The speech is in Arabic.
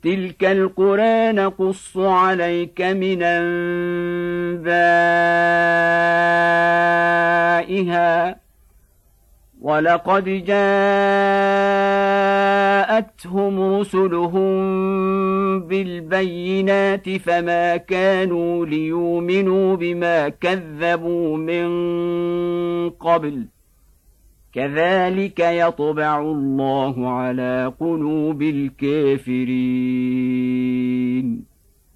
تلك القرى نقص عليك من أنبائها ولقد جاءتهم رسلهم بالبينات فما كانوا ليؤمنوا بما كذبوا من قبل كذلك يطبع الله على قلوب الكافرين